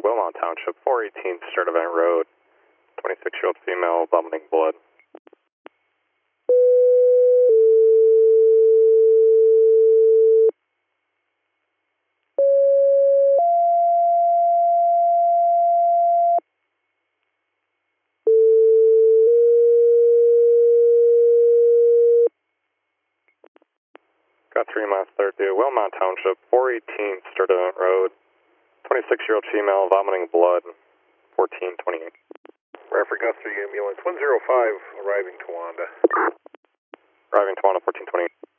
Wilmot Township, 418 Sturdivant Road, 26-year-old female, vomiting blood. Got 3 miles 32, Wilmot Township, 418 Sturdivant Road, 26-year-old female, vomiting blood, 1428. Bradford Guthrie Ambulance 105 arriving to Wanda. Arriving to Wanda, 1428.